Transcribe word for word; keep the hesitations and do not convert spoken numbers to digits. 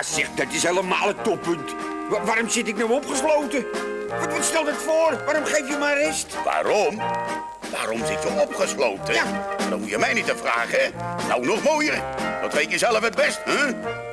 Ja, zeg, dat is helemaal het toppunt. Wa- waarom zit ik nou opgesloten? Wat, wat stelt het voor? Waarom geef je me arrest? Waarom? Waarom zit je opgesloten? Ja. Dan hoef je mij niet te vragen. Nou, nog mooier. Dat weet je zelf het best, hè?